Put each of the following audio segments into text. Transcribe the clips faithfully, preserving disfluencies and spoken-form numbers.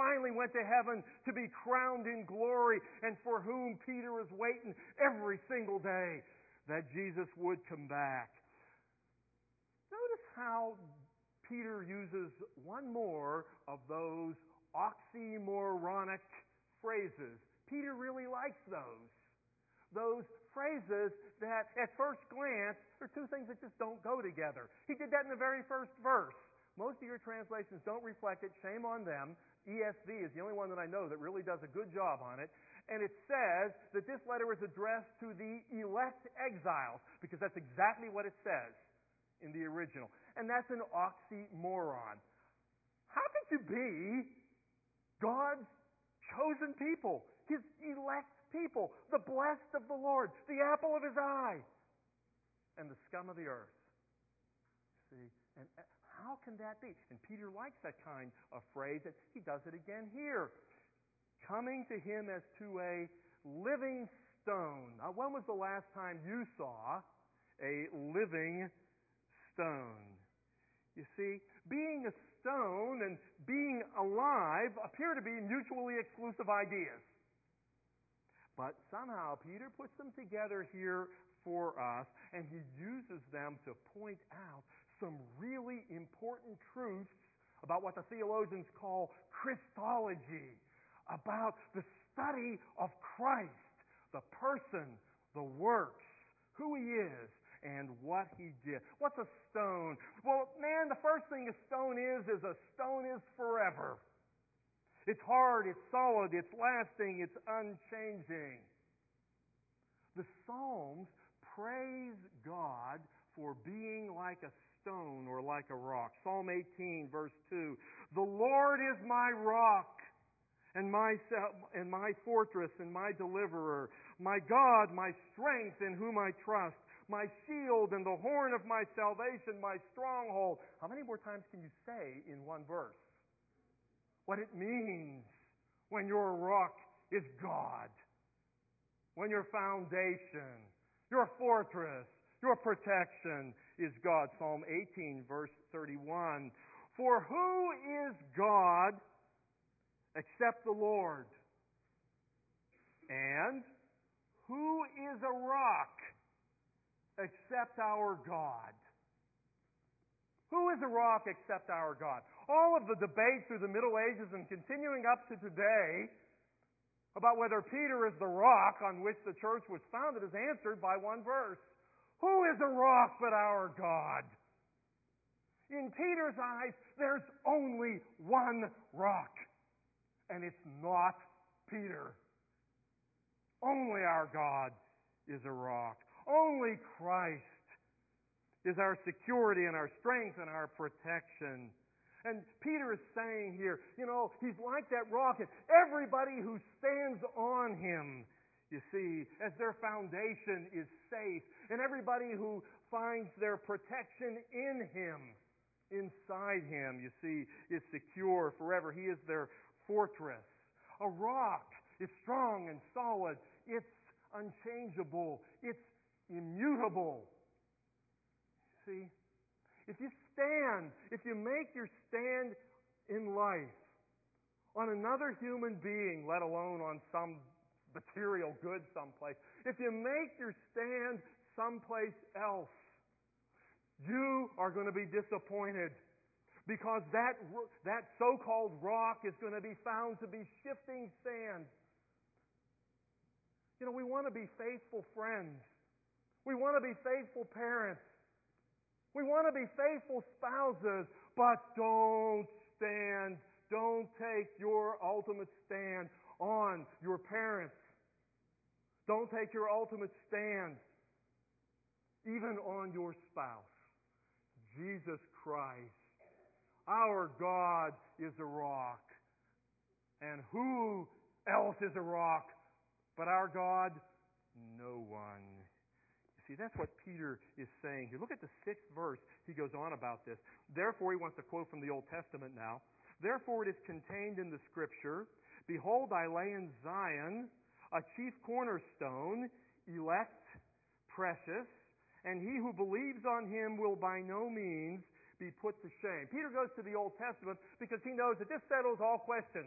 finally went to heaven to be crowned in glory, and for whom Peter is waiting every single day that Jesus would come back. Notice how Peter uses one more of those oxymoronic phrases. Peter really likes those. Those phrases that at first glance are two things that just don't go together. He did that in the very first verse. Most of your translations don't reflect it. Shame on them. E S V is the only one that I know that really does a good job on it. And it says that this letter is addressed to the elect exiles, because that's exactly what it says in the original. And that's an oxymoron. How could you be God's chosen people, His elect people, the blessed of the Lord, the apple of His eye, and the scum of the earth? See? And how can that be? And Peter likes that kind of phrase. That he does it again here. Coming to Him as to a living stone. Now, when was the last time you saw a living stone? You see, being a stone and being alive appear to be mutually exclusive ideas. But somehow Peter puts them together here for us, and he uses them to point out some really important truths about what the theologians call Christology, about the study of Christ, the person, the works, who He is, and what He did. What's a stone? Well, man, the first thing a stone is, is a stone is forever. It's hard, it's solid, it's lasting, it's unchanging. The Psalms praise God for being like a stone or like a rock. Psalm eighteen, verse two. The Lord is my rock and my and my fortress and my deliverer, my God, my strength in whom I trust, my shield and the horn of my salvation, my stronghold. How many more times can you say in one verse what it means when your rock is God? When your foundation, your fortress, your protection is God. Psalm eighteen, verse thirty-one. For who is God except the Lord? And who is a rock except our God? Who is a rock except our God? All of the debate through the Middle Ages and continuing up to today about whether Peter is the rock on which the church was founded is answered by one verse. Who is a rock but our God? In Peter's eyes, there's only one rock, and it's not Peter. Only our God is a rock. Only Christ is our security and our strength and our protection. And Peter is saying here, you know, He's like that rock, and everybody who stands on Him, you see, as their foundation is safe, and everybody who finds their protection in Him, inside Him, you see, is secure forever. He is their fortress. A rock is strong and solid. It's unchangeable. It's immutable. See? If you stand, if you make your stand in life on another human being, let alone on some material good someplace, if you make your stand someplace else, you are going to be disappointed, because that, that so-called rock is going to be found to be shifting sand. You know, we want to be faithful friends. We want to be faithful parents. We want to be faithful spouses, but don't stand, don't take your ultimate stand on your parents. Don't take your ultimate stand even on your spouse. Jesus Christ, our God, is a rock. And who else is a rock but our God? No one. See, that's what Peter is saying here. Look at the sixth verse. He goes on about this. Therefore, he wants to quote from the Old Testament now. Therefore, it is contained in the Scripture, Behold, I lay in Zion a chief cornerstone, elect, precious, and he who believes on Him will by no means be put to shame. Peter goes to the Old Testament because he knows that this settles all questions.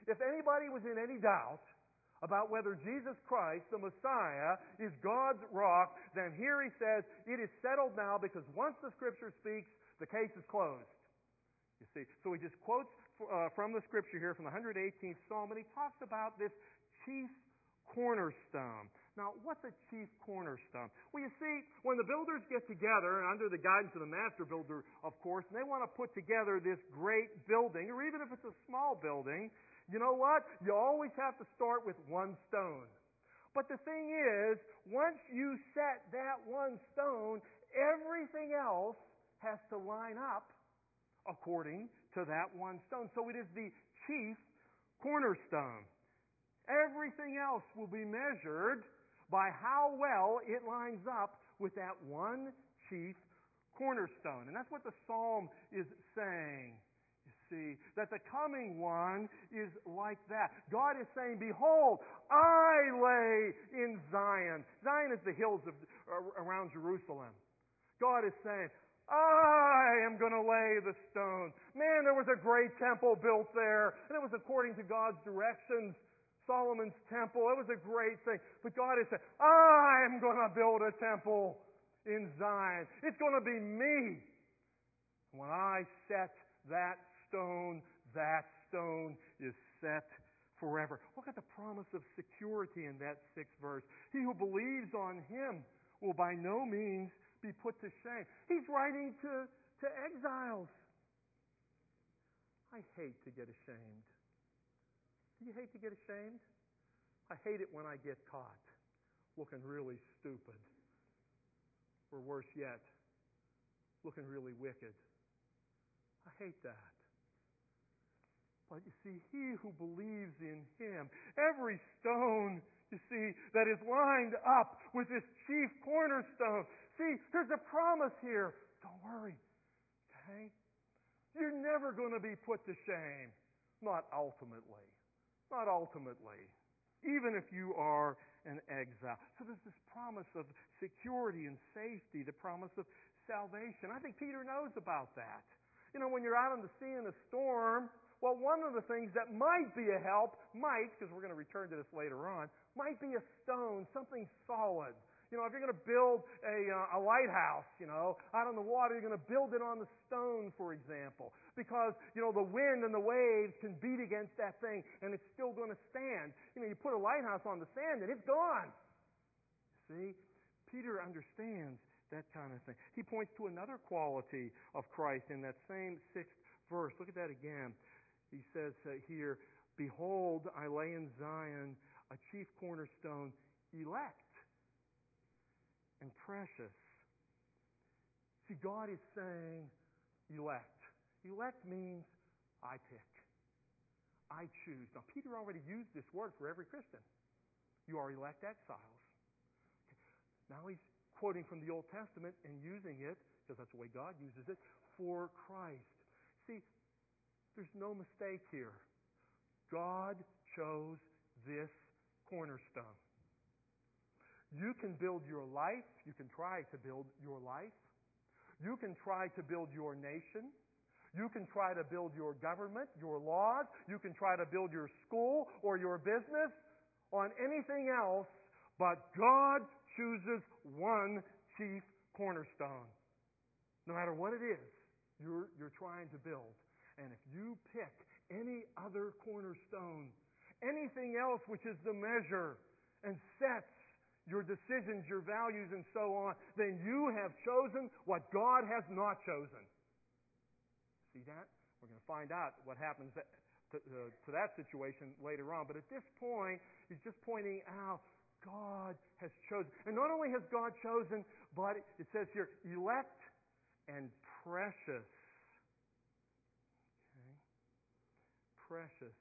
if anybody was in any doubt about whether Jesus Christ, the Messiah, is God's rock, then here he says, it is settled now because once the Scripture speaks, the case is closed. You see, so he just quotes uh, from the Scripture here from the one hundred eighteenth Psalm, and he talks about this chief cornerstone. Now, what's a chief cornerstone? Well, you see, when the builders get together, under the guidance of the master builder, of course, and they want to put together this great building, or even if it's a small building, you know what? You always have to start with one stone. But the thing is, once you set that one stone, everything else has to line up according to that one stone. So it is the chief cornerstone. Everything else will be measured by how well it lines up with that one chief cornerstone. And that's what the psalm is saying. You see, that the coming one is like that. God is saying, behold, I lay in Zion. Zion is the hills of, around Jerusalem. God is saying, I am going to lay the stone. Man, there was a great temple built there, and it was according to God's directions. Solomon's temple, it was a great thing. But God is saying, I am going to build a temple in Zion. It's going to be me. When I set that stone, that stone is set forever. Look at the promise of security in that sixth verse. He who believes on him will by no means be put to shame. He's writing to, to exiles. I hate to get ashamed. Do you hate to get ashamed? I hate it when I get caught looking really stupid. Or worse yet, looking really wicked. I hate that. But you see, he who believes in him, every stone, you see, that is lined up with this chief cornerstone. See, there's a promise here. Don't worry. Okay? You're never going to be put to shame. Not ultimately. Not ultimately. Even if you are an exile. So there's this promise of security and safety, the promise of salvation. I think Peter knows about that. You know, when you're out on the sea in a storm, well, one of the things that might be a help, might, because we're going to return to this later on, might be a stone, something solid. You know, if you're going to build a, uh, a lighthouse, you know, out on the water, you're going to build it on the stone, for example. Because, you know, the wind and the waves can beat against that thing and it's still going to stand. You know, you put a lighthouse on the sand and it's gone. See? Peter understands that kind of thing. He points to another quality of Christ in that same sixth verse. Look at that again. He says uh, here, behold, I lay in Zion a chief cornerstone, elect and precious. See, God is saying elect. Elect means I pick. I choose. Now, Peter already used this word for every Christian. You are elect exiles. Okay. Now he's quoting from the Old Testament and using it, because that's the way God uses it, for Christ. See, there's no mistake here. God chose this cornerstone. You can build your life. You can try to build your life. You can try to build your nation. You can try to build your government, your laws. You can try to build your school or your business on anything else, but God chooses one chief cornerstone. No matter what it is you're, you're trying to build. And if you pick any other cornerstone, anything else which is the measure and sets your decisions, your values, and so on, then you have chosen what God has not chosen. See that? We're going to find out what happens to, uh, to that situation later on. But at this point, he's just pointing out God has chosen. And not only has God chosen, but it says here, elect and precious. Okay? Precious.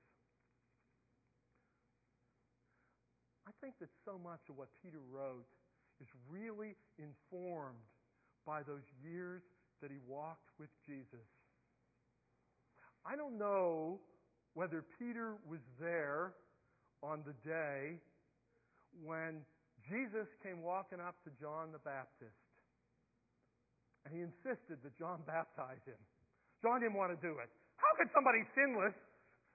I think that so much of what Peter wrote is really informed by those years that he walked with Jesus. I don't know whether Peter was there on the day when Jesus came walking up to John the Baptist. And he insisted that John baptize him. John didn't want to do it. How could somebody sinless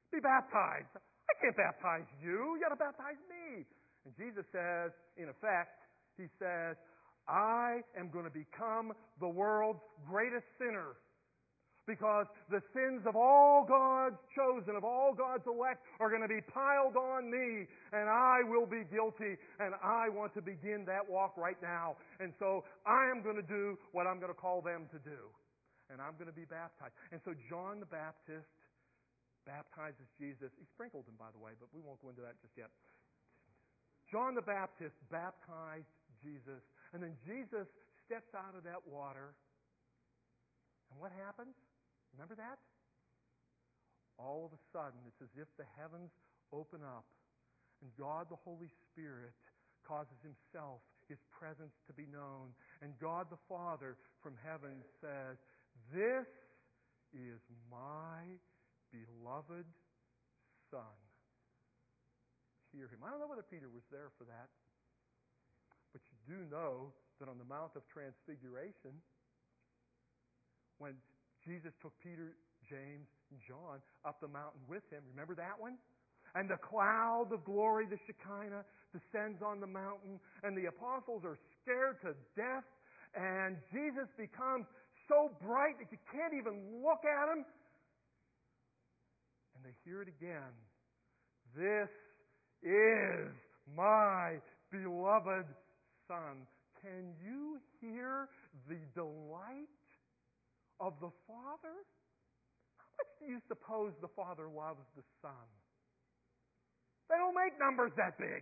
Be baptized. I can't baptize you. You got to baptize me. And Jesus says, in effect, he says, I am going to become the world's greatest sinner. Because the sins of all God's chosen, of all God's elect, are going to be piled on me, and I will be guilty, and I want to begin that walk right now. And so I am going to do what I'm going to call them to do, and I'm going to be baptized. And so John the Baptist baptizes Jesus. He sprinkled him, by the way, but we won't go into that just yet. John the Baptist baptized Jesus, and then Jesus steps out of that water, and what happens? Remember that? All of a sudden, it's as if the heavens open up and God the Holy Spirit causes Himself, His presence to be known. And God the Father from heaven says, this is my beloved Son. Hear Him. I don't know whether Peter was there for that, but you do know that on the Mount of Transfiguration, when Jesus took Peter, James, and John up the mountain with Him. Remember that one? And the cloud of glory, the Shekinah, descends on the mountain, and the apostles are scared to death, and Jesus becomes so bright that you can't even look at Him. And they hear it again. This is my beloved Son. Can you hear the delight of the Father? How much do you suppose the Father loves the Son? They don't make numbers that big.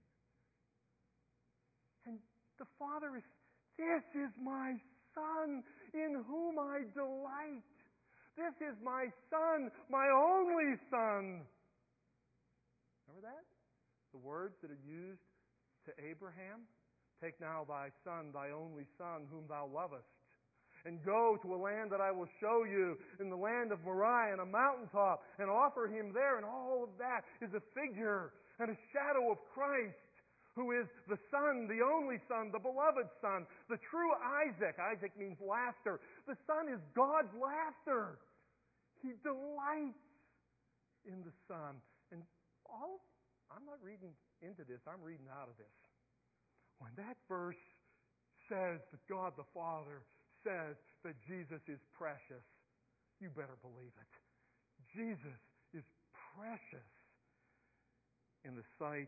And the Father is, this is my Son in whom I delight. This is my Son, my only Son. Remember that? The words that are used to Abraham. Take now thy son, thy only Son, whom thou lovest, and go to a land that I will show you, in the land of Moriah, on a mountaintop, and offer Him there. And all of that is a figure and a shadow of Christ, who is the Son, the only Son, the beloved Son, the true Isaac. Isaac means laughter. The Son is God's laughter. He delights in the Son. And all, I'm not reading into this, I'm reading out of this. When that verse says that God the Father says that Jesus is precious, you better believe it. Jesus is precious in the sight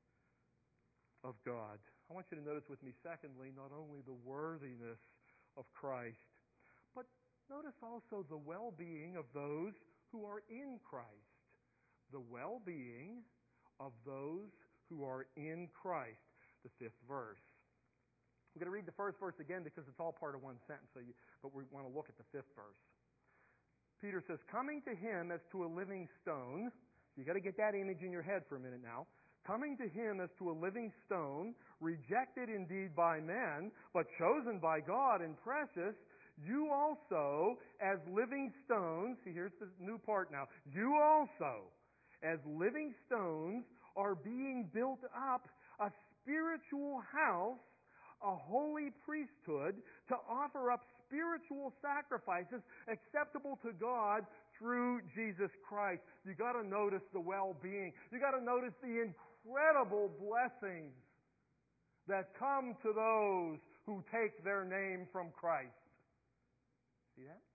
of God. I want you to notice with me, secondly, not only the worthiness of Christ, but notice also the well-being of those who are in Christ. The well-being of those who are in Christ. The fifth verse. We're going to read the first verse again because it's all part of one sentence, so you, but we want to look at the fifth verse. Peter says, coming to Him as to a living stone. You've got to get that image in your head for a minute now. Coming to Him as to a living stone, rejected indeed by men, but chosen by God and precious, you also, as living stones, see here's the new part now, you also, as living stones, are being built up a spiritual house, a holy priesthood, to offer up spiritual sacrifices acceptable to God through Jesus Christ. You got to notice the well-being. You got to notice the incredible blessings that come to those who take their name from Christ. See that?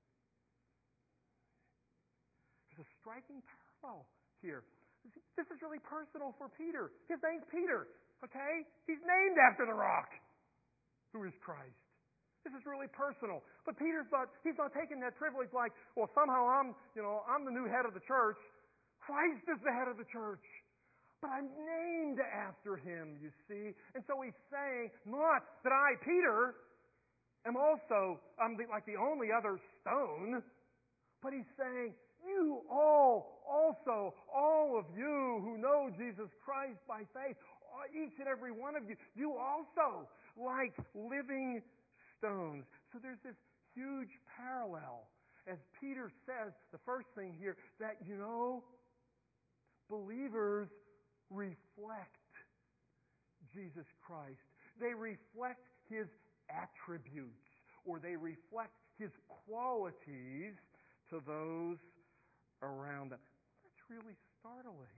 There's a striking parallel here. This is really personal for Peter. His name's Peter. Okay? He's named after the rock, who is Christ. This is really personal. But Peter's not, he's not taking that privilege like, well, somehow I'm, you know, I'm the new head of the church. Christ is the head of the church. But I'm named after Him, you see. And so he's saying, not that I, Peter, am also, I'm the, like the only other stone, but he's saying, you all, also, all of you who know Jesus Christ by faith, each and every one of you, you also, like living stones. So there's this huge parallel. As Peter says, the first thing here, that, you know, believers reflect Jesus Christ. They reflect His attributes, or they reflect His qualities to those around them. That's really startling.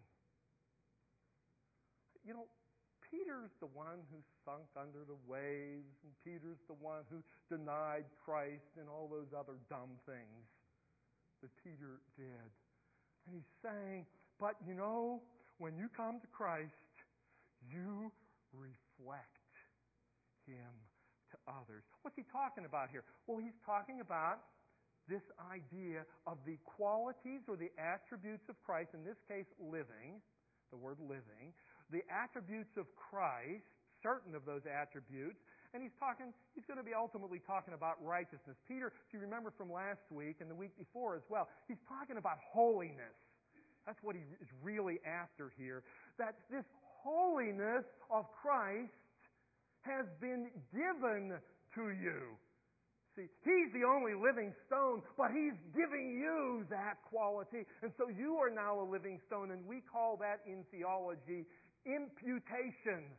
You know, Peter's the one who sunk under the waves, and Peter's the one who denied Christ and all those other dumb things that Peter did. And he's saying, but you know, when you come to Christ, you reflect Him to others. What's he talking about here? Well, he's talking about this idea of the qualities or the attributes of Christ, in this case, living, the word living, the attributes of Christ, certain of those attributes, and he's talking, he's going to be ultimately talking about righteousness. Peter, if you remember from last week and the week before as well, he's talking about holiness. That's what he is really after here. That this holiness of Christ has been given to you. See, He's the only living stone, but He's giving you that quality. And so you are now a living stone, and we call that in theology imputation.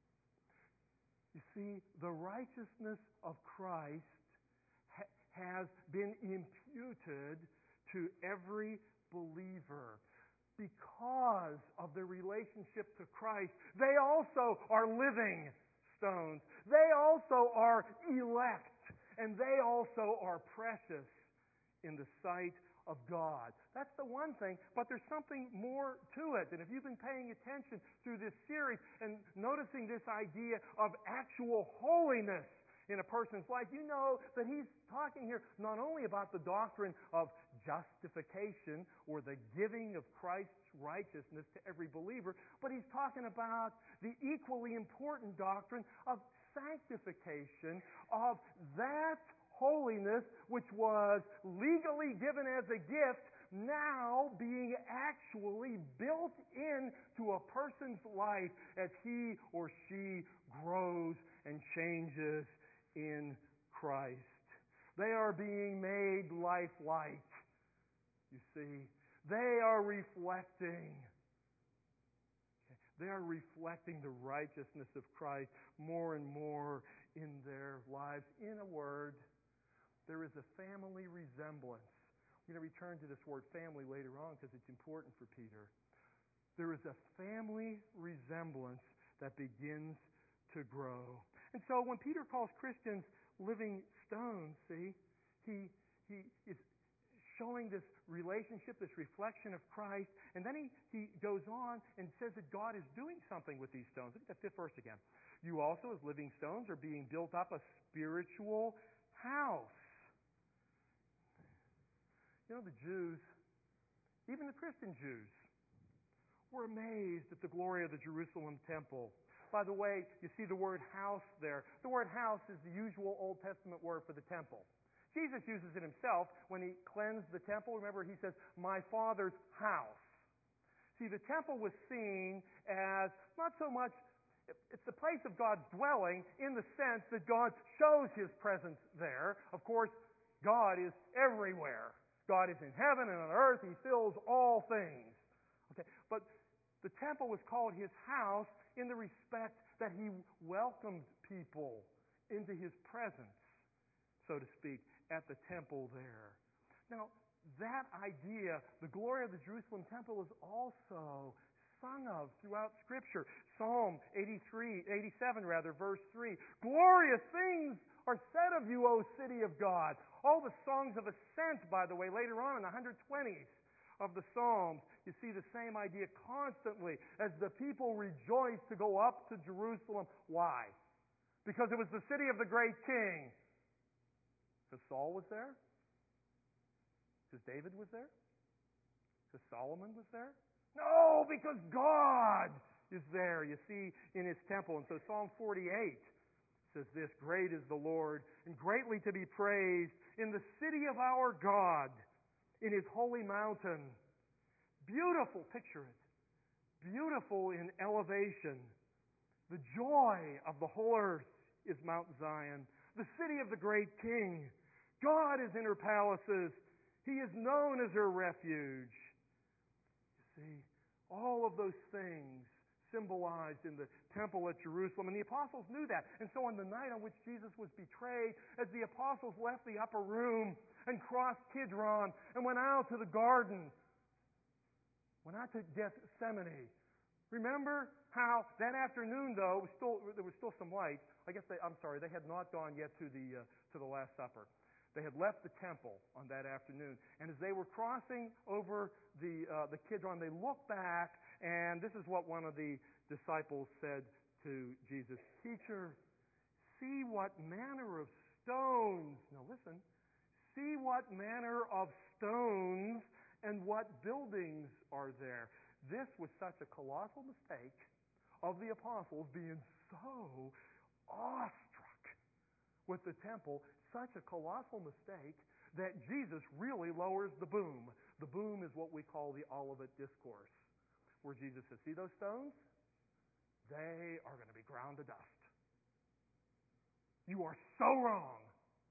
You see, the righteousness of Christ ha- has been imputed to every believer. Because of their relationship to Christ, they also are living stones. They also are elect. And they also are precious in the sight of God. That's the one thing, but there's something more to it. And if you've been paying attention through this series and noticing this idea of actual holiness in a person's life, you know that he's talking here not only about the doctrine of justification or the giving of Christ's righteousness to every believer, but he's talking about the equally important doctrine of sanctification, of that holiness which was legally given as a gift, now being actually built into a person's life as he or she grows and changes in Christ. They are being made lifelike, you see. They are reflecting They are reflecting the righteousness of Christ more and more in their lives. In a word, there is a family resemblance. I'm going to return to this word family later on because it's important for Peter. There is a family resemblance that begins to grow. And so when Peter calls Christians living stones, see, he, he is showing this relationship, this reflection of Christ, and then he, he goes on and says that God is doing something with these stones. Look at that fifth verse again. You also, as living stones, are being built up a spiritual house. You know, the Jews, even the Christian Jews, were amazed at the glory of the Jerusalem temple. By the way, you see the word house there. The word house is the usual Old Testament word for the temple. Jesus uses it himself when he cleansed the temple. Remember, he says, my Father's house. See, the temple was seen as not so much, it's the place of God's dwelling in the sense that God shows His presence there. Of course, God is everywhere. God is in heaven and on earth. He fills all things. Okay, but the temple was called His house in the respect that He welcomed people into His presence, so to speak, at the temple there. Now, that idea, the glory of the Jerusalem temple, is also sung of throughout Scripture. Psalm eighty-three, eighty-seven rather, verse three. Glorious things are said of you, O city of God. All the songs of ascent, by the way, later on in the one hundred twenties of the Psalms, you see the same idea constantly as the people rejoice to go up to Jerusalem. Why? Because it was the city of the great king. Because Saul was there? Because David was there? Because Solomon was there? No, because God is there, you see, in His temple. And so Psalm forty-eight says this, great is the Lord, and greatly to be praised in the city of our God, in His holy mountain. Beautiful, picture it. Beautiful in elevation. The joy of the whole earth is Mount Zion, the city of the great King. God is in her palaces. He is known as her refuge. You see, all of those things symbolized in the temple at Jerusalem. And the apostles knew that. And so on the night on which Jesus was betrayed, as the apostles left the upper room and crossed Kidron and went out to the garden, went out to Gethsemane. Remember how that afternoon, though, it was still, there was still some light. I guess they, I'm sorry, they had not gone yet to the uh, to the Last Supper. They had left the temple on that afternoon, and as they were crossing over the uh, the Kidron, they looked back, and this is what one of the disciples said to Jesus: "Teacher, see what manner of stones." Now listen. See what manner of stones and what buildings are there. This was such a colossal mistake of the apostles, being so awestruck with the temple, such a colossal mistake that Jesus really lowers the boom. The boom is what we call the Olivet Discourse, where Jesus says, see those stones? They are going to be ground to dust. You are so wrong.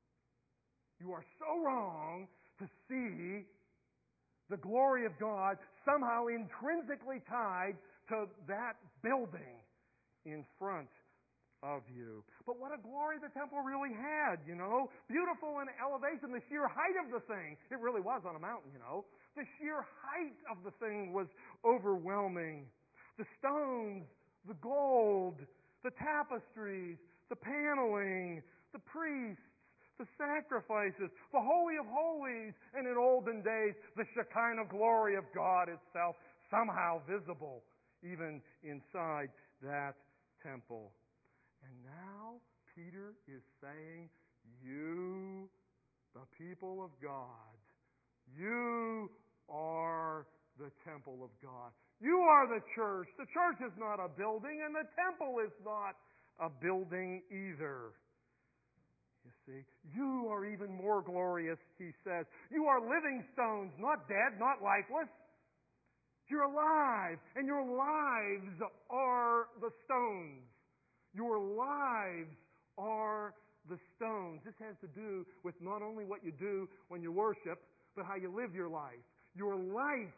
You are so wrong to see the glory of God somehow intrinsically tied to that building in front of you. But what a glory the temple really had, you know. Beautiful in elevation, the sheer height of the thing. It really was on a mountain, you know. The sheer height of the thing was overwhelming. The stones, the gold, the tapestries, the paneling, the priests, the sacrifices, the Holy of Holies, and in olden days, the Shekinah glory of God itself, somehow visible even inside that temple. And now Peter is saying, you, the people of God, you are the temple of God. You are the church. The church is not a building, and the temple is not a building either. You see, you are even more glorious, he says. You are living stones, not dead, not lifeless. You're alive, and your lives are the stones. Your lives are the stones. This has to do with not only what you do when you worship, but how you live your life. Your life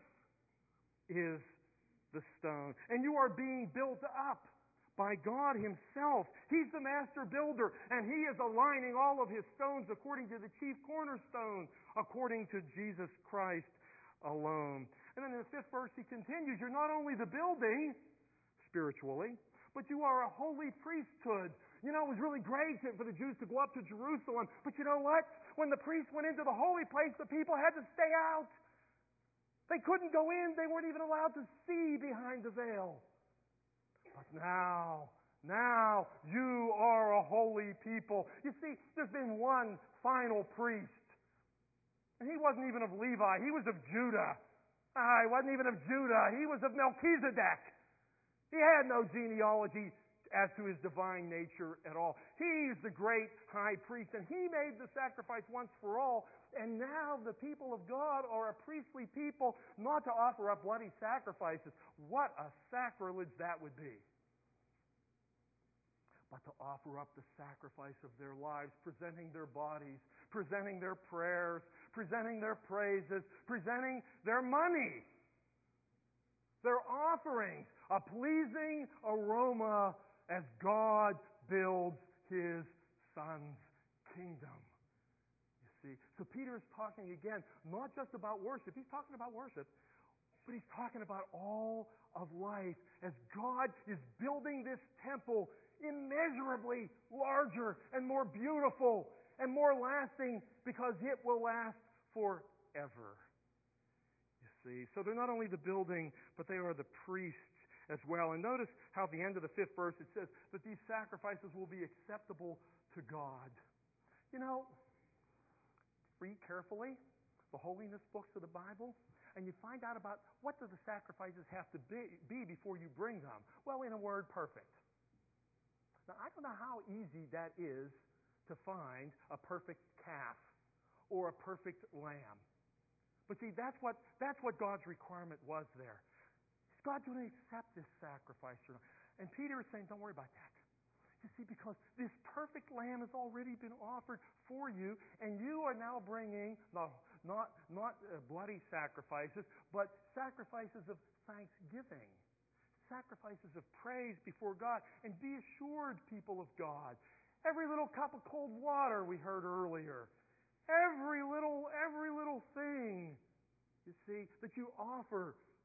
is the stone. And you are being built up by God Himself. He's the master builder, and He is aligning all of His stones according to the chief cornerstone, according to Jesus Christ alone. And then in the fifth verse He continues, you're not only the building, spiritually, but you are a holy priesthood. You know, it was really great for the Jews to go up to Jerusalem, but you know what? When the priest went into the holy place, the people had to stay out. They couldn't go in. They weren't even allowed to see behind the veil. But now, now you are a holy people. You see, there's been one final priest. And he wasn't even of Levi. He was of Judah. Ah, he wasn't even of Judah. He was of Melchizedek. He had no genealogy as to his divine nature at all. He's the great high priest, and he made the sacrifice once for all. And now the people of God are a priestly people, not to offer up bloody sacrifices. What a sacrilege that would be. But to offer up the sacrifice of their lives, presenting their bodies, presenting their prayers, presenting their praises, presenting their money, their offerings, a pleasing aroma as God builds His Son's kingdom. You see, so Peter is talking again, not just about worship. He's talking about worship, but he's talking about all of life as God is building this temple immeasurably larger and more beautiful and more lasting because it will last forever. You see, so they're not only the building, but they are the priests as well. And notice how at the end of the fifth verse it says that these sacrifices will be acceptable to God. You know, read carefully the holiness books of the Bible, and you find out about what do the sacrifices have to be, be before you bring them. Well, in a word, perfect. Now, I don't know how easy that is to find a perfect calf or a perfect lamb. But see, that's what, that's what God's requirement was there. Is God going to accept this sacrifice or not? And Peter is saying, don't worry about that. You see, because this perfect lamb has already been offered for you, and you are now bringing no, not, not uh, bloody sacrifices, but sacrifices of thanksgiving. Sacrifices of praise before God. And be assured, people of God, every little cup of cold water we heard earlier, every little, every little thing, you see, that you offer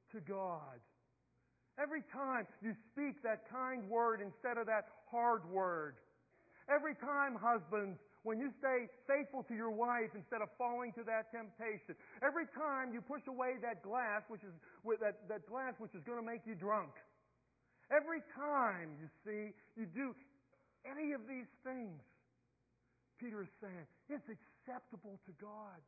to God. Every time you speak that kind word instead of that hard word. Every time, husbands, when you stay faithful to your wife instead of falling to that temptation. Every time you push away that glass, which is that, that glass which is going to make you drunk. Every time, you see, you do any of these things, Peter is saying, it's acceptable to God.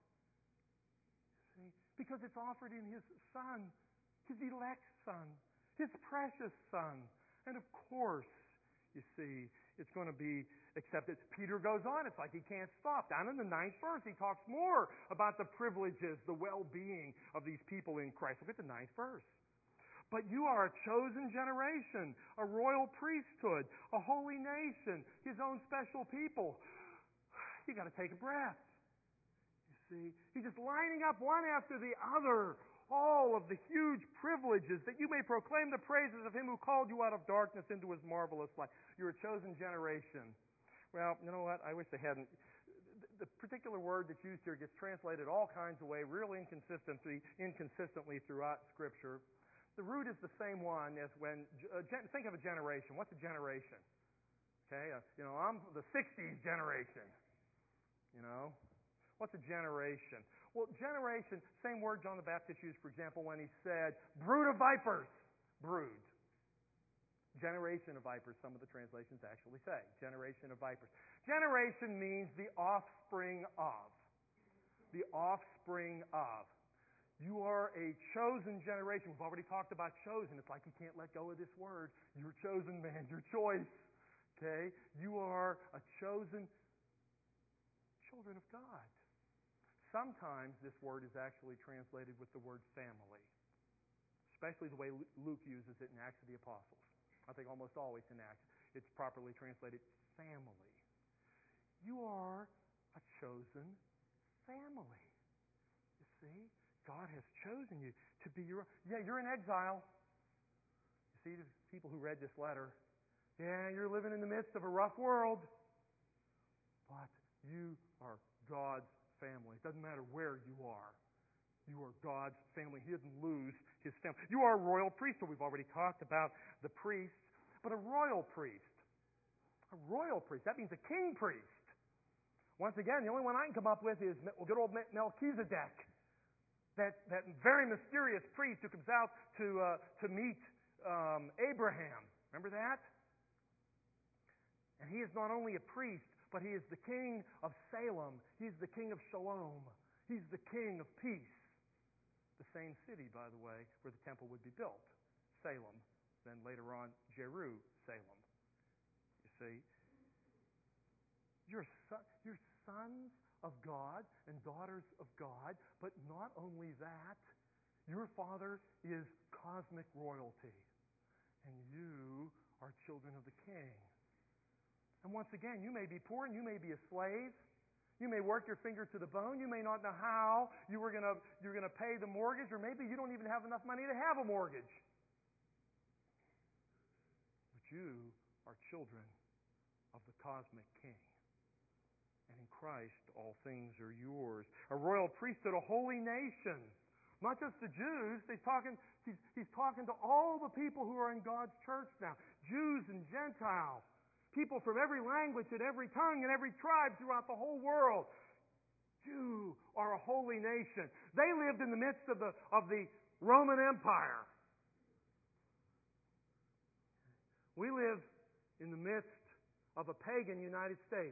See? Because it's offered in His Son, His elect Son, His precious Son. And of course, you see, it's going to be accepted. Peter goes on. It's like he can't stop. Down in the ninth verse, he talks more about the privileges, the well-being of these people in Christ. Look at the ninth verse. But you are a chosen generation, a royal priesthood, a holy nation, His own special people. You got to take a breath. You see, He's just lining up one after the other all of the huge privileges that you may proclaim the praises of Him who called you out of darkness into His marvelous light. You're a chosen generation. Well, you know what? I wish they hadn't. The particular word that's used here gets translated all kinds of ways, real inconsistently, inconsistently throughout Scripture. The root is the same one as when, uh, think of a generation. What's a generation? Okay, uh, you know, I'm the sixties generation. You know, what's a generation? Well, generation, same word John the Baptist used, for example, when he said, brood of vipers, brood. Generation of vipers, some of the translations actually say. Generation of vipers. Generation means the offspring of. The offspring of. You are a chosen generation. We've already talked about chosen. It's like you can't let go of this word. You're chosen, man. Your choice. Okay? You are a chosen children of God. Sometimes this word is actually translated with the word family, especially the way Luke uses it in Acts of the Apostles. I think almost always in Acts it's properly translated family. You are a chosen family. You see? God has chosen you to be your own. Yeah, you're in exile. You see, the people who read this letter, yeah, you're living in the midst of a rough world, but you are God's family. It doesn't matter where you are. You are God's family. He doesn't lose His family. You are a royal priesthood. We've already talked about the priests, but a royal priest. A royal priest. That means a king priest. Once again, the only one I can come up with is good old Melchizedek. That, that very mysterious priest who comes out to, uh, to meet um, Abraham. Remember that? And he is not only a priest, but he is the king of Salem. He's the king of Shalom. He's the king of peace. The same city, by the way, where the temple would be built. Salem. Then later on, Jerusalem. You see? You're, son, you're sons of God and daughters of God, but not only that, your Father is cosmic royalty. And you are children of the King. And once again, you may be poor and you may be a slave. You may work your finger to the bone. You may not know how you were gonna you're gonna pay the mortgage, or maybe you don't even have enough money to have a mortgage. But you are children of the cosmic King. And in Christ, all things are yours. A royal priesthood, a holy nation. Not just the Jews. He's talking, he's, he's talking to all the people who are in God's church now. Jews and Gentiles. People from every language and every tongue and every tribe throughout the whole world. You are a holy nation. They lived in the midst of the, of the Roman Empire. We live in the midst of a pagan United States.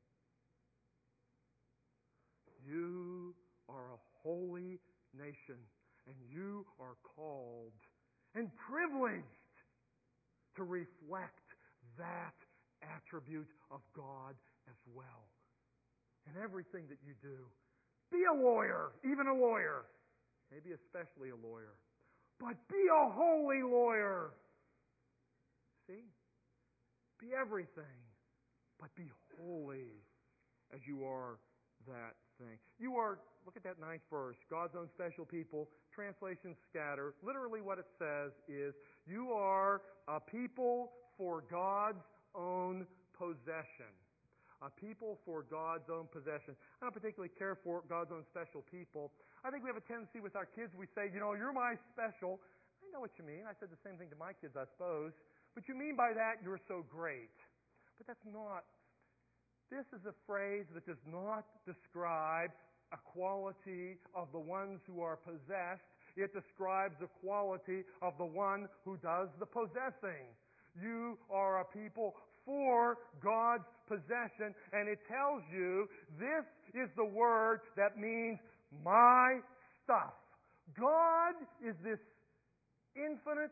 You are a holy nation, and you are called and privileged to reflect that attribute of God as well. In everything that you do. Be a lawyer, even a lawyer. Maybe especially a lawyer. But be a holy lawyer. See? Be everything, but be holy as you are that thing. You are, look at that ninth verse, God's own special people. Translations scatter. Literally what it says is, you are a people for God's own possession. A people for God's own possession. I don't particularly care for God's own special people. I think we have a tendency with our kids, we say, you know, you're my special. know what you mean. I said the same thing to my kids, I suppose. But you mean by that you're so great. But that's not. This is a phrase that does not describe a quality of the ones who are possessed. It describes the quality of the one who does the possessing. You are a people for God's possession, and it tells you this is the word that means my stuff. God is this infinite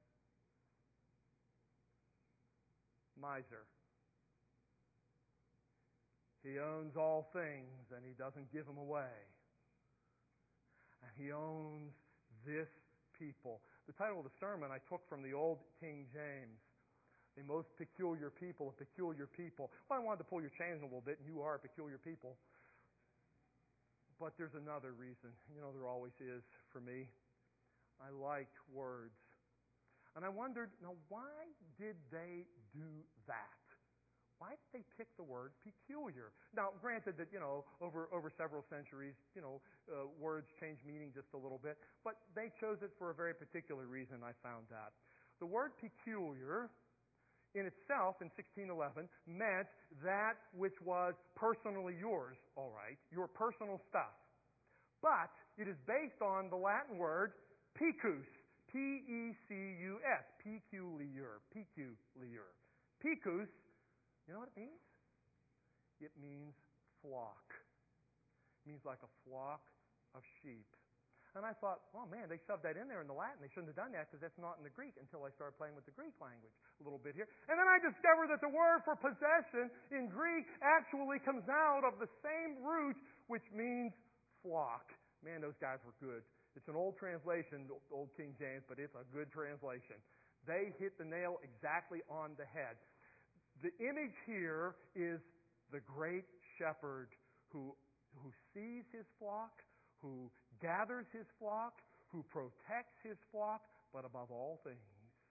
miser. He owns all things, and He doesn't give them away. And He owns this people. The title of the sermon I took from the old King James. The most peculiar people, a peculiar people. Well, I wanted to pull your chains a little bit, and you are a peculiar people. But there's another reason. You know, there always is for me. I like words. And I wondered, now, why did they do that? Why did they pick the word peculiar? Now, granted that, you know, over, over several centuries, you know, uh, words change meaning just a little bit, but they chose it for a very particular reason, I found out. The word peculiar in itself, in sixteen eleven, meant that which was personally yours, all right, your personal stuff. But it is based on the Latin word pecus, P E C U S, peculiar, peculiar. Pecus, you know what it means? It means flock. It means like a flock of sheep. And I thought, oh man, they shoved that in there in the Latin. They shouldn't have done that because that's not in the Greek until I started playing with the Greek language a little bit here. And then I discovered that the word for possession in Greek actually comes out of the same root, which means flock. Man, those guys were good. It's an old translation, old King James, but it's a good translation. They hit the nail exactly on the head. The image here is the great shepherd who, who sees his flock, who gathers his flock, who protects his flock, but above all things,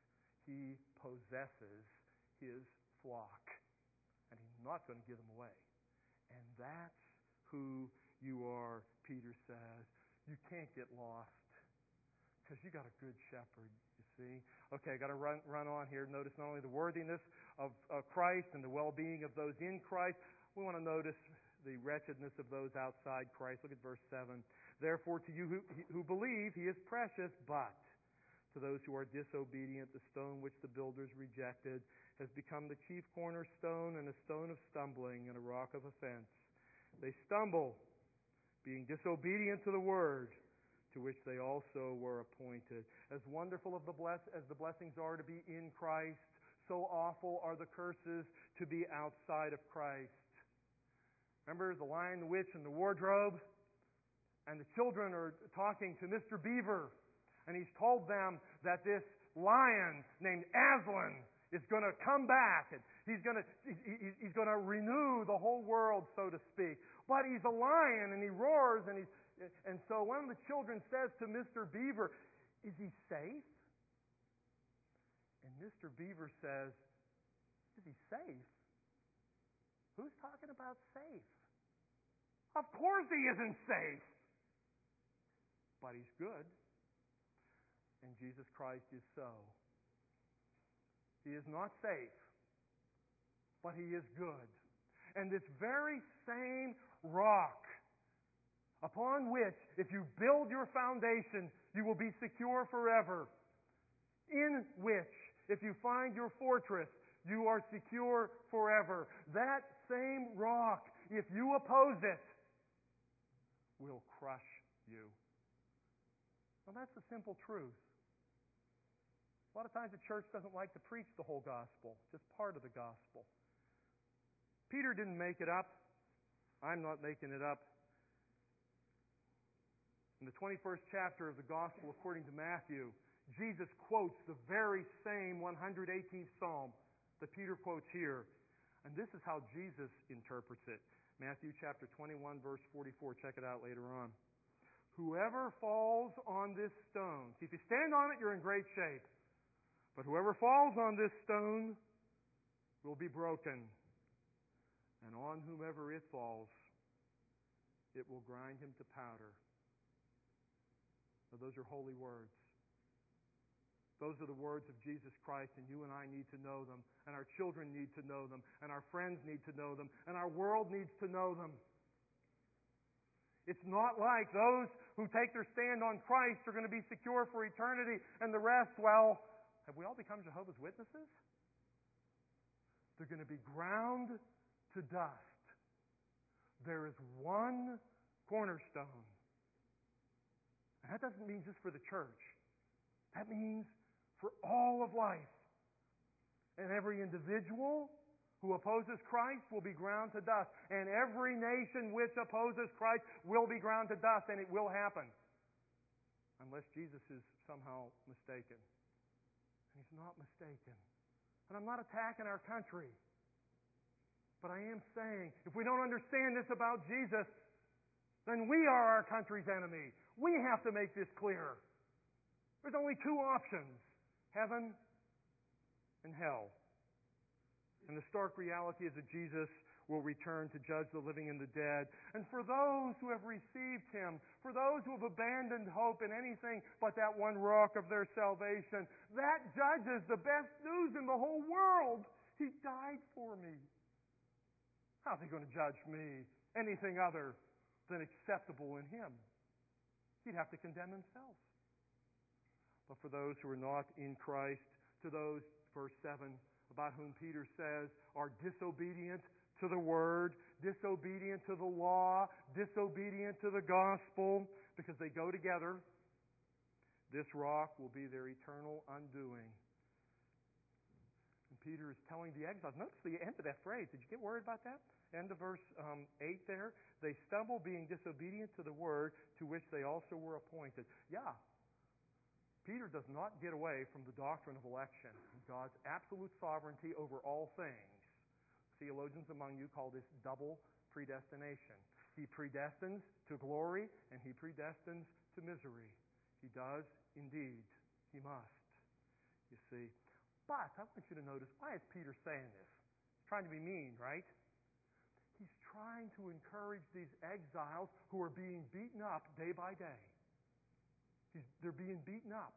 he possesses his flock. And he's not going to give them away. And that's who you are, Peter says. You can't get lost because you got a good shepherd, you see. Okay, I got to run, run on here. Notice not only the worthiness of, of Christ and the well-being of those in Christ, we want to notice the wretchedness of those outside Christ. Look at verse seven. Therefore, to you who, who believe, he is precious, but to those who are disobedient, the stone which the builders rejected has become the chief cornerstone and a stone of stumbling and a rock of offense. They stumble, being disobedient to the word, to which they also were appointed. As wonderful of the bless, as the blessings are to be in Christ, so awful are the curses to be outside of Christ. Remember the Lion, the Witch, and the Wardrobe? And the children are talking to Mister Beaver, and he's told them that this lion named Aslan is going to come back, and he's going to he's going to renew the whole world, so to speak. But he's a lion, and he roars, and he's and so one of the children says to Mister Beaver, "Is he safe?" And Mister Beaver says, "Is he safe? Who's talking about safe? Of course he isn't safe. But he's good. And Jesus Christ is so. He is not safe, but he is good. And this very same rock upon which, if you build your foundation, you will be secure forever, in which, if you find your fortress, you are secure forever. That same rock, if you oppose it, will crush you. Well, that's the simple truth. A lot of times the church doesn't like to preach the whole gospel, just part of the gospel. Peter didn't make it up. I'm not making it up. In the twenty-first chapter of the Gospel according to Matthew, Jesus quotes the very same one hundred eighteenth Psalm that Peter quotes here. And this is how Jesus interprets it. Matthew chapter twenty-one, verse forty-four. Check it out later on. Whoever falls on this stone. See, if you stand on it, you're in great shape. But whoever falls on this stone will be broken. And on whomever it falls, it will grind him to powder. Now, those are holy words. Those are the words of Jesus Christ, and you and I need to know them, and our children need to know them, and our friends need to know them, and our world needs to know them. It's not like those who take their stand on Christ are going to be secure for eternity, and the rest, well, have we all become Jehovah's Witnesses? They're going to be ground to dust. There is one cornerstone. And that doesn't mean just for the church. That means for all of life. And every individual who opposes Christ will be ground to dust. And every nation which opposes Christ will be ground to dust, and it will happen. Unless Jesus is somehow mistaken. And He's not mistaken. And I'm not attacking our country. But I am saying, if we don't understand this about Jesus, then we are our country's enemy. We have to make this clear. There's only two options. Heaven and hell. And the stark reality is that Jesus will return to judge the living and the dead. And for those who have received Him, for those who have abandoned hope in anything but that one rock of their salvation, that judge is the best news in the whole world. He died for me. How's He going to judge me anything other than acceptable in Him? He'd have to condemn Himself. But for those who are not in Christ, to those, verse seven, about whom Peter says, are disobedient to the Word, disobedient to the law, disobedient to the gospel, because they go together, this rock will be their eternal undoing. And Peter is telling the exiles, notice the end of that phrase. Did you get worried about that? End of verse um, eight there. They stumble being disobedient to the Word to which they also were appointed. Yeah. Peter does not get away from the doctrine of election, God's absolute sovereignty over all things. Theologians among you call this double predestination. He predestines to glory and He predestines to misery. He does indeed. He must. You see. But I want you to notice, why is Peter saying this? He's trying to be mean, right? He's trying to encourage these exiles who are being beaten up day by day. They're being beaten up.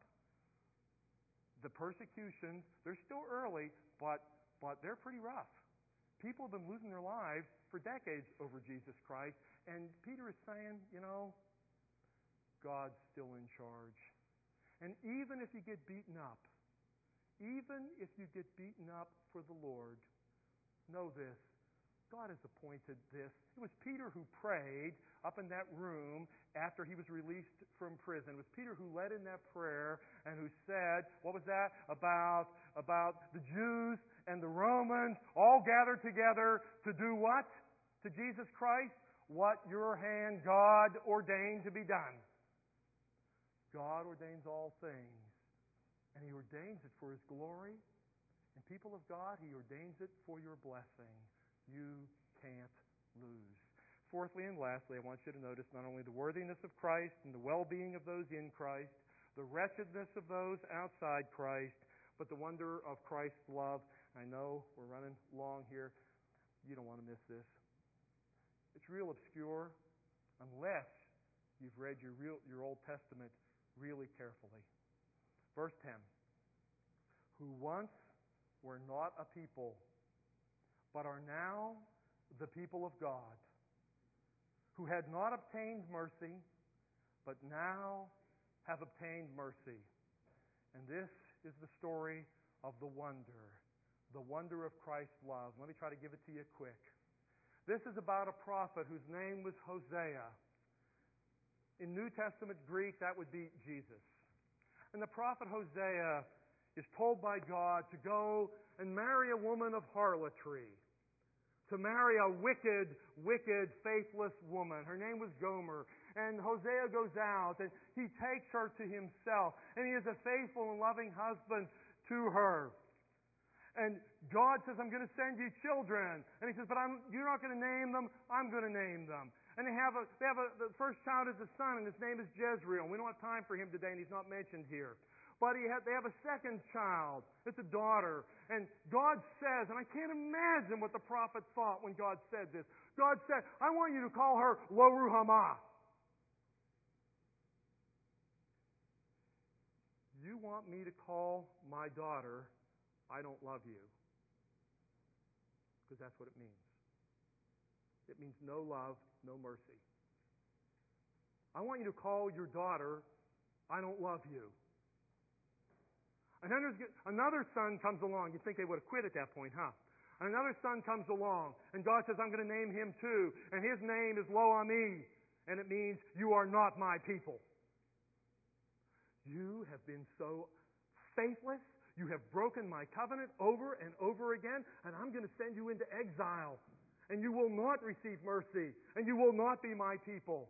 The persecutions, they're still early, but, but they're pretty rough. People have been losing their lives for decades over Jesus Christ, and Peter is saying, you know, God's still in charge. And even if you get beaten up, even if you get beaten up for the Lord, know this. God has appointed this. It was Peter who prayed up in that room after he was released from prison. It was Peter who led in that prayer and who said, what was that? About, about the Jews and the Romans all gathered together to do what? To Jesus Christ? What your hand, God, ordained to be done. God ordains all things. And He ordains it for His glory. And people of God, He ordains it for your blessing. You can't lose. Fourthly and lastly, I want you to notice not only the worthiness of Christ and the well-being of those in Christ, the wretchedness of those outside Christ, but the wonder of Christ's love. I know we're running long here. You don't want to miss this. It's real obscure unless you've read your, real, your Old Testament really carefully. Verse ten. Who once were not a people, but are now the people of God, who had not obtained mercy, but now have obtained mercy. And this is the story of the wonder, the wonder of Christ's love. Let me try to give it to you quick. This is about a prophet whose name was Hosea. In New Testament Greek, that would be Jesus. And the prophet Hosea is told by God to go and marry a woman of harlotry. To marry a wicked, wicked, faithless woman. Her name was Gomer. And Hosea goes out and he takes her to himself. And he is a faithful and loving husband to her. And God says, I'm going to send you children. And He says, but I'm, you're not going to name them. I'm going to name them. And they have a, they have a, the first child is a son, and his name is Jezreel. We don't have time for him today, and he's not mentioned here. But he had, they have a second child. It's a daughter. And God says, and I can't imagine what the prophet thought when God said this. God said, I want you to call her Lo Ruhamah. you want me to call my daughter, I don't love you. Because that's what it means. It means no love, no mercy. I want you to call your daughter, I don't love you. And then there's, another son comes along. You'd think they would have quit at that point, huh? And another son comes along, and God says, I'm going to name him too. And his name is Lo Ami, and it means, you are not my people. You have been so faithless. You have broken my covenant over and over again, and I'm going to send you into exile. And you will not receive mercy, and you will not be my people.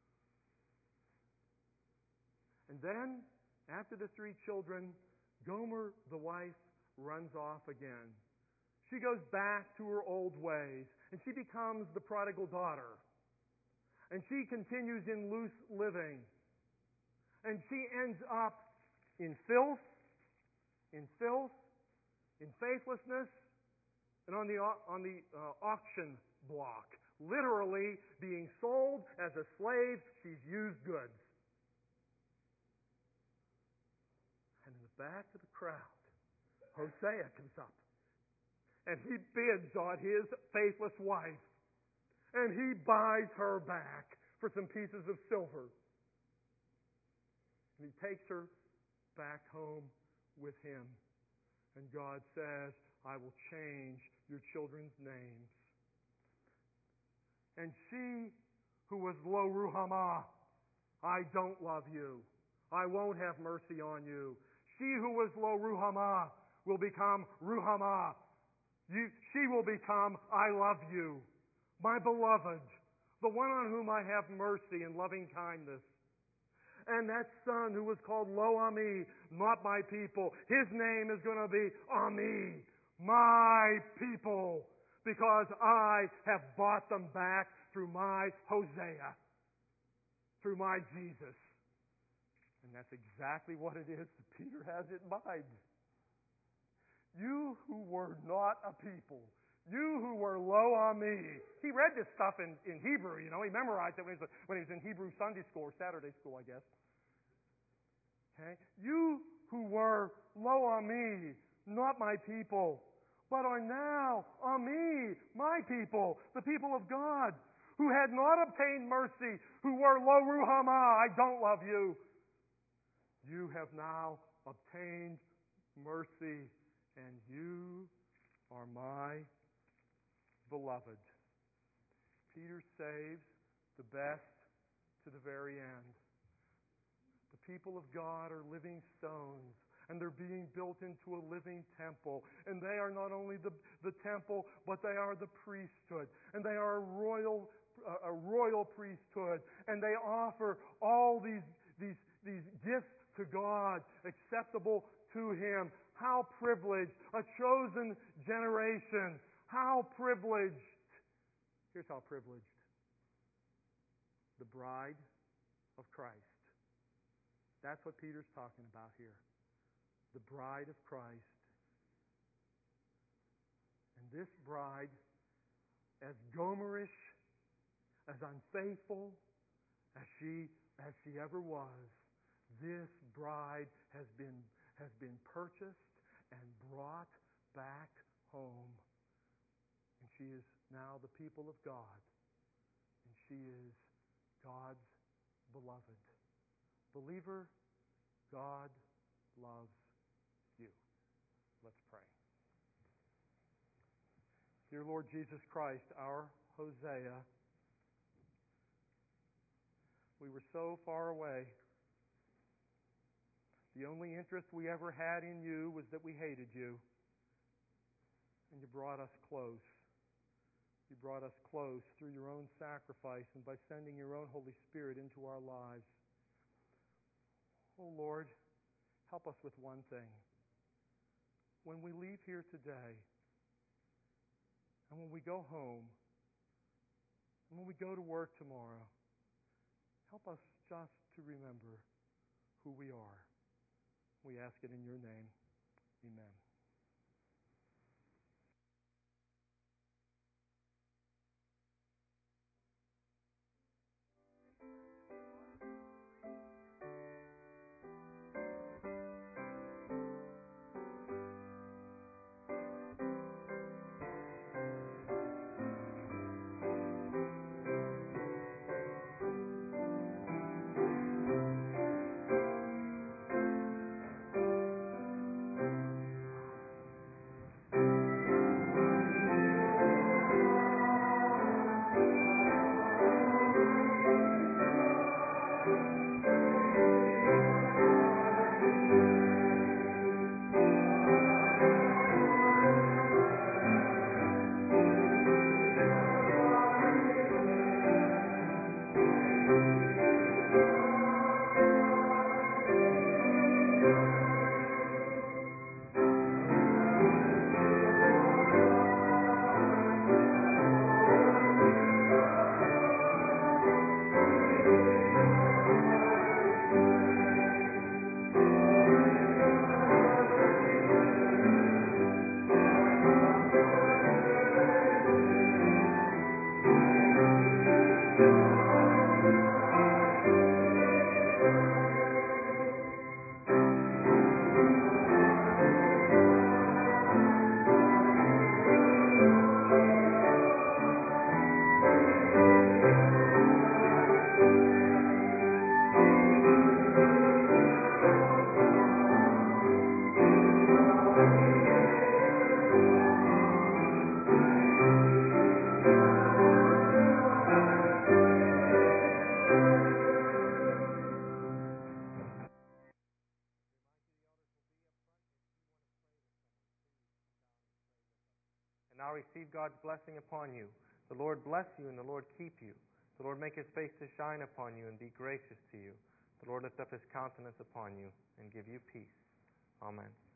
And then, after the three children, Gomer, the wife, runs off again. She goes back to her old ways, and she becomes the prodigal daughter. And she continues in loose living. And she ends up in filth, in filth, in faithlessness, and on the, on the uh, auction block. Literally being sold as a slave. She's used goods. And in the back of the crowd, Hosea comes up. And he bids on his faithless wife. And he buys her back for some pieces of silver. And he takes her back home with him. And God says, I will change your children's names. And she who was Lo Ruhamah, I don't love you. I won't have mercy on you. She who was Lo Ruhamah will become Ruhamah. You, she will become I love you. My beloved, the one on whom I have mercy and loving kindness. And that son who was called Lo Ami, not my people, his name is going to be Ami, my people, because I have bought them back through my Hosea, through my Jesus. And that's exactly what it is that Peter has in mind. You who were not a people, you who were Lo Ami. He read this stuff in, in Hebrew, you know. He memorized it when he, was, when he was in Hebrew Sunday school or Saturday school, I guess. Okay? You who were Lo Ami, not my people, but are now Ami, my people, the people of God, who had not obtained mercy, who were Lo Ruhamah, I don't love you. You have now obtained mercy, and you are my beloved. Peter saves the best to the very end. The people of God are living stones, and they're being built into a living temple. And they are not only the, the temple, but they are the priesthood. And they are a royal, uh, a royal priesthood. And they offer all these, these, these gifts to God, acceptable to Him. How privileged, a chosen generation. How privileged. Here's how privileged. The bride of Christ. That's what Peter's talking about here. The bride of Christ. And this bride, as Gomerish, as unfaithful as she as she ever was, this bride has been has been purchased and brought back home. And she is now the people of God. And she is God's beloved. Believer, God loves you. Let's pray. Dear Lord Jesus Christ, our Hosea, we were so far away. The only interest we ever had in you was that we hated you. And you brought us close. You brought us close through your own sacrifice and by sending your own Holy Spirit into our lives. Oh Lord, help us with one thing. When we leave here today, and when we go home, and when we go to work tomorrow, help us just to remember who we are. We ask it in your name. Amen. Now receive God's blessing upon you. The Lord bless you and the Lord keep you. The Lord make His face to shine upon you and be gracious to you. The Lord lift up His countenance upon you and give you peace. Amen.